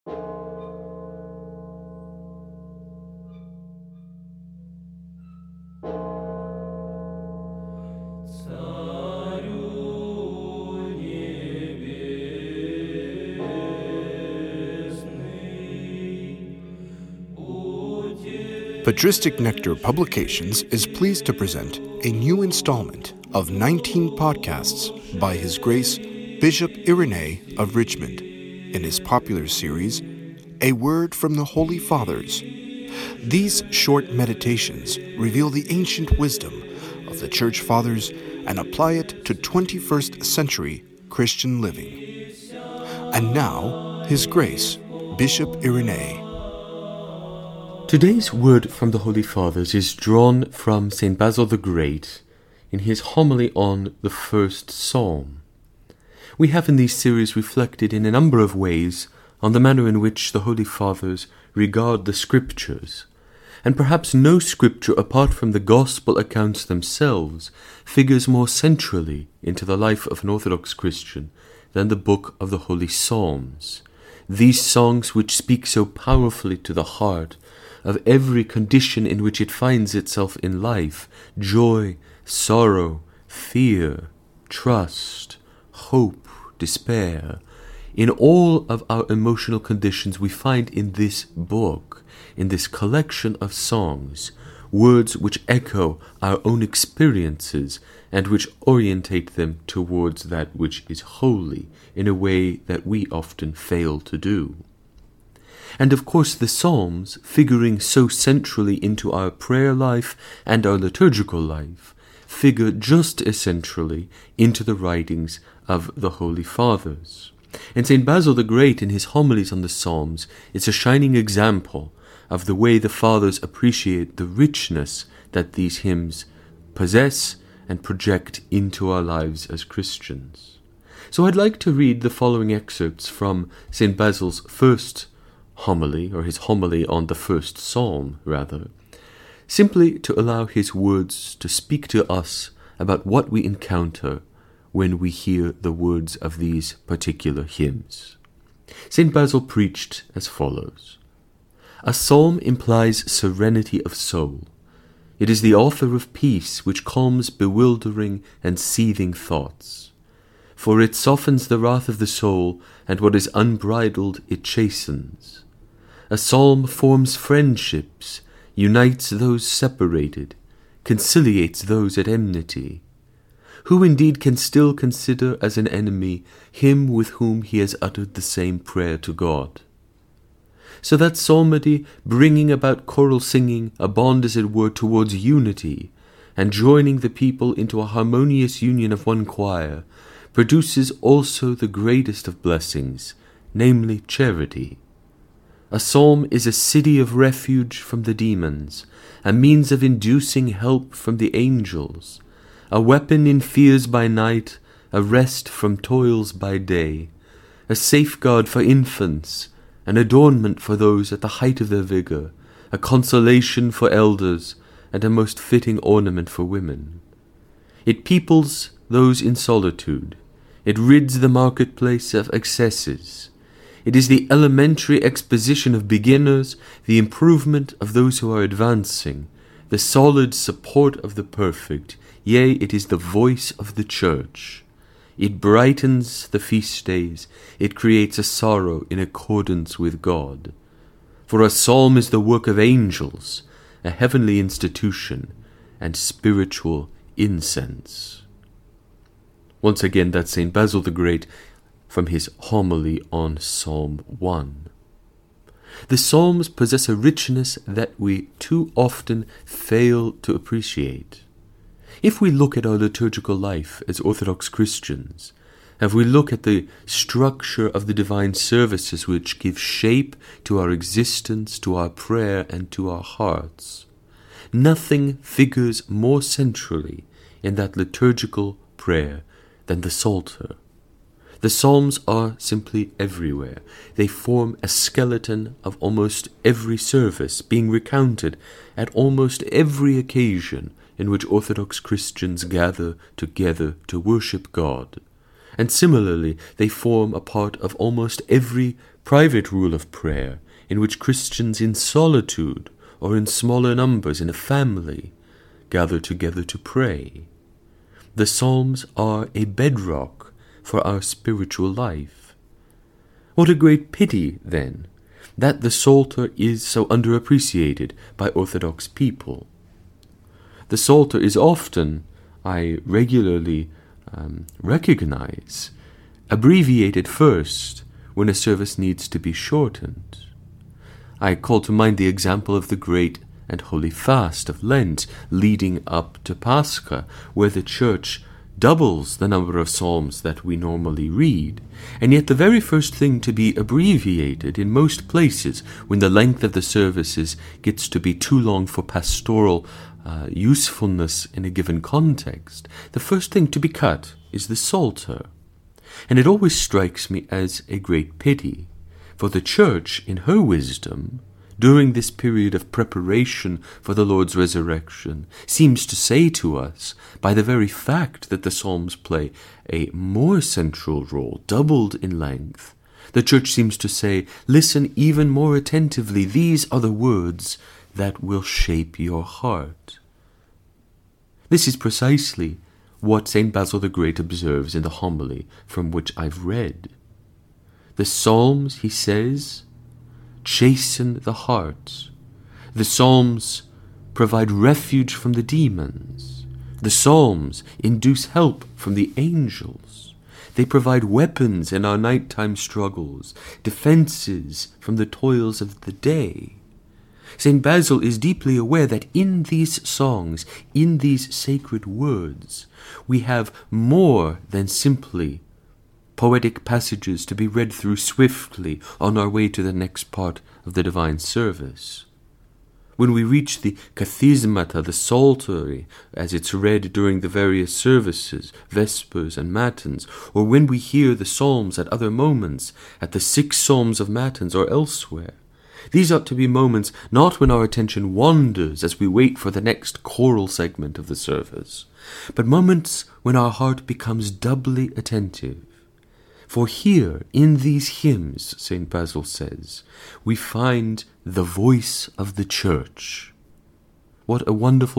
Patristic Nectar Publications is pleased to present a new installment of 19 podcasts by His Grace Bishop Irenee of Richmond in his popular series, A Word from the Holy Fathers. These short meditations reveal the ancient wisdom of the Church Fathers and apply it to 21st century Christian living. And now, His Grace Bishop Irenee. Today's word from the Holy Fathers is drawn from St. Basil the Great in his homily on the first Psalm. We have in these series reflected in a number of ways on the manner in which the Holy Fathers regard the Scriptures, and perhaps no Scripture apart from the Gospel accounts themselves figures more centrally into the life of an Orthodox Christian than the book of the Holy Psalms. These songs which speak so powerfully to the heart of every condition in which it finds itself in life: joy, sorrow, fear, trust, hope, despair. In all of our emotional conditions we find in this book, in this collection of songs, words which echo our own experiences and which orientate them towards that which is holy in a way that we often fail to do. And of course the Psalms, figuring so centrally into our prayer life and our liturgical life, figure just as centrally into the writings of the Holy Fathers. And St. Basil the Great in his homilies on the Psalms is a shining example of the way the Fathers appreciate the richness that these hymns possess and project into our lives as Christians. So I'd like to read the following excerpts from St. Basil's first homily, or his homily on the first Psalm, rather, simply to allow his words to speak to us about what we encounter when we hear the words of these particular hymns. St. Basil preached as follows: A psalm implies serenity of soul. It is the author of peace which calms bewildering and seething thoughts. For it softens the wrath of the soul, and what is unbridled it chastens. A psalm forms friendships, unites those separated, conciliates those at enmity. Who indeed can still consider as an enemy him with whom he has uttered the same prayer to God? So that psalmody, bringing about choral singing, a bond as it were towards unity, and joining the people into a harmonious union of one choir, produces also the greatest of blessings, namely charity. A psalm is a city of refuge from the demons, a means of inducing help from the angels, a weapon in fears by night, a rest from toils by day, a safeguard for infants, an adornment for those at the height of their vigor, a consolation for elders, and a most fitting ornament for women. It peoples those in solitude. It rids the marketplace of excesses. It is the elementary exposition of beginners, the improvement of those who are advancing, the solid support of the perfect. Yea, it is the voice of the Church. It brightens the feast days. It creates a sorrow in accordance with God. For a psalm is the work of angels, a heavenly institution, and spiritual incense. Once again, that's St. Basil the Great from his homily on Psalm 1. The Psalms possess a richness that we too often fail to appreciate. If we look at our liturgical life as Orthodox Christians, if we look at the structure of the divine services which give shape to our existence, to our prayer, and to our hearts, nothing figures more centrally in that liturgical prayer than the Psalter. The Psalms are simply everywhere. They form a skeleton of almost every service, being recounted at almost every occasion in which Orthodox Christians gather together to worship God. And similarly, they form a part of almost every private rule of prayer in which Christians in solitude or in smaller numbers in a family gather together to pray. The Psalms are a bedrock for our spiritual life. What a great pity, then, that the Psalter is so underappreciated by Orthodox people. The Psalter is often, I regularly recognize, abbreviated first when a service needs to be shortened. I call to mind the example of the great and holy fast of Lent leading up to Pascha, where the Church doubles the number of psalms that we normally read, and yet the very first thing to be abbreviated in most places when the length of the services gets to be too long for pastoral usefulness in a given context, the first thing to be cut is the Psalter. And it always strikes me as a great pity, for the Church, in her wisdom, during this period of preparation for the Lord's resurrection, seems to say to us, by the very fact that the Psalms play a more central role, doubled in length, the Church seems to say, listen even more attentively, these are the words that will shape your heart. This is precisely what St. Basil the Great observes in the homily from which I've read. The Psalms, he says, chasten the heart. The Psalms provide refuge from the demons. The Psalms induce help from the angels. They provide weapons in our nighttime struggles, defenses from the toils of the day. St. Basil is deeply aware that in these songs, in these sacred words, we have more than simply poetic passages to be read through swiftly on our way to the next part of the divine service. When we reach the Kathismata, the Psaltery, as it's read during the various services, Vespers and Matins, or when we hear the Psalms at other moments, at the 6 Psalms of Matins or elsewhere, these ought to be moments not when our attention wanders as we wait for the next choral segment of the service, but moments when our heart becomes doubly attentive. For here, in these hymns, St. Basil says, we find the voice of the Church. What a wonderful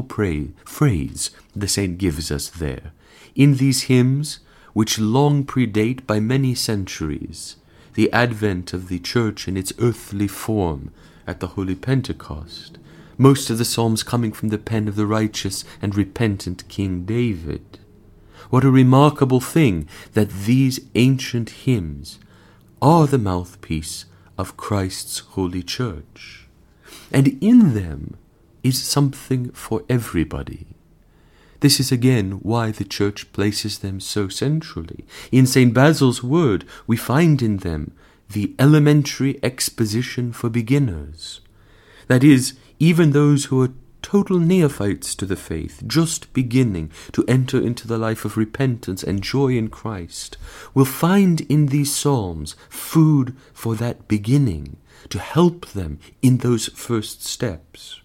phrase the saint gives us there. In these hymns, which long predate by many centuries, the advent of the Church in its earthly form at the Holy Pentecost, most of the psalms coming from the pen of the righteous and repentant King David. What a remarkable thing that these ancient hymns are the mouthpiece of Christ's Holy Church. And in them is something for everybody. This is again why the Church places them so centrally. In St. Basil's word, we find in them the elementary exposition for beginners. That is, even those who are total neophytes to the faith, just beginning to enter into the life of repentance and joy in Christ, will find in these psalms food for that beginning, to help them in those first steps.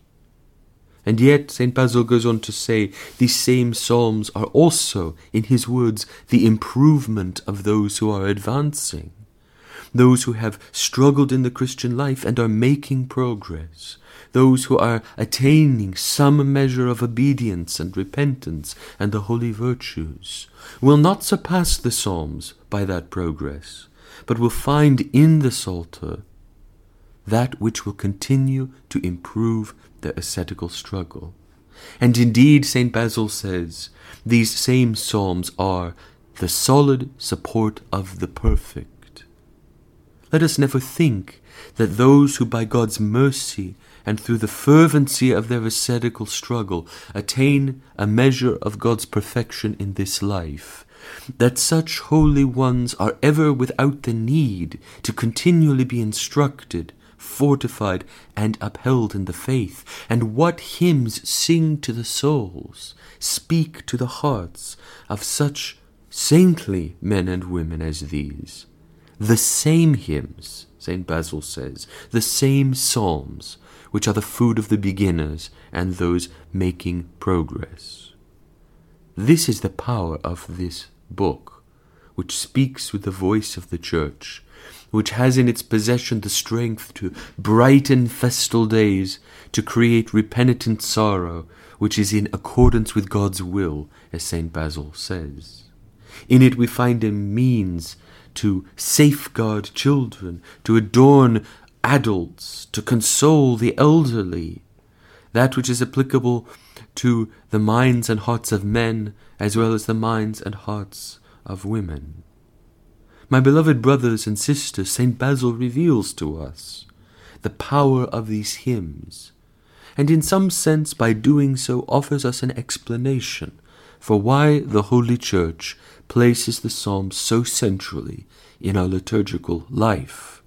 And yet, St. Basil goes on to say, these same psalms are also, in his words, the improvement of those who are advancing, those who have struggled in the Christian life and are making progress, those who are attaining some measure of obedience and repentance and the holy virtues, will not surpass the Psalms by that progress, but will find in the Psalter that which will continue to improve their ascetical struggle. And indeed, St. Basil says, these same psalms are the solid support of the perfect. Let us never think that those who by God's mercy and through the fervency of their ascetical struggle attain a measure of God's perfection in this life, that such holy ones are ever without the need to continually be instructed, fortified, and upheld in the faith. And what hymns sing to the souls, speak to the hearts of such saintly men and women as these. The same hymns, St. Basil says, the same psalms, which are the food of the beginners and those making progress. This is the power of this book, which speaks with the voice of the Church, which has in its possession the strength to brighten festal days, to create repenitent sorrow, which is in accordance with God's will, as St. Basil says. In it we find a means to safeguard children, to adorn adults, to console the elderly, that which is applicable to the minds and hearts of men as well as the minds and hearts of women. My beloved brothers and sisters, St. Basil reveals to us the power of these hymns, and in some sense by doing so offers us an explanation for why the Holy Church places the Psalms so centrally in our liturgical life.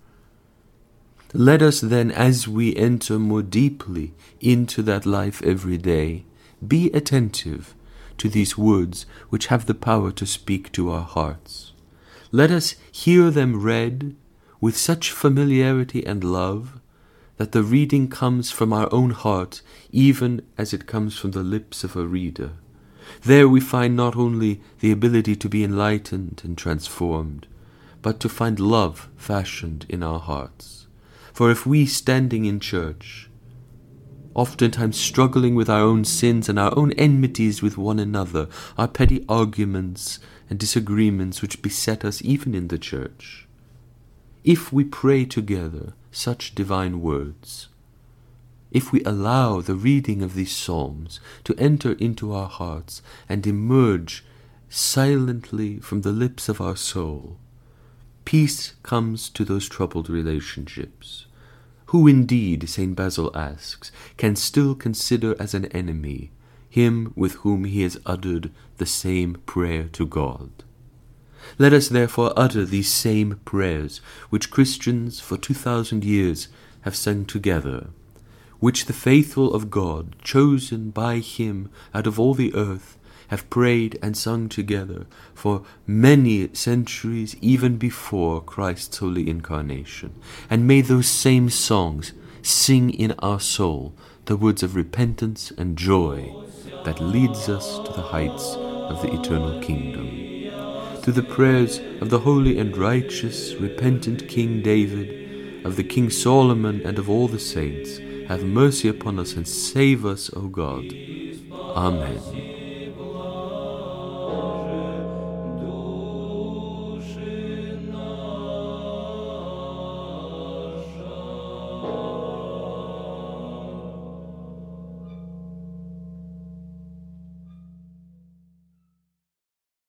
Let us then, as we enter more deeply into that life every day, be attentive to these words which have the power to speak to our hearts. Let us hear them read with such familiarity and love that the reading comes from our own heart even as it comes from the lips of a reader. There we find not only the ability to be enlightened and transformed, but to find love fashioned in our hearts. For if we, standing in church, oftentimes struggling with our own sins and our own enmities with one another, our petty arguments and disagreements which beset us even in the church, if we pray together such divine words, if we allow the reading of these psalms to enter into our hearts and emerge silently from the lips of our soul, peace comes to those troubled relationships. Who indeed, St. Basil asks, can still consider as an enemy him with whom he has uttered the same prayer to God? Let us therefore utter these same prayers which Christians for 2,000 years have sung together, which the faithful of God, chosen by him out of all the earth, have prayed and sung together for many centuries even before Christ's holy incarnation. And may those same songs sing in our soul the words of repentance and joy that leads us to the heights of the eternal kingdom. Through the prayers of the holy and righteous, repentant King David, of the King Solomon, and of all the saints, have mercy upon us and save us, O God. Amen.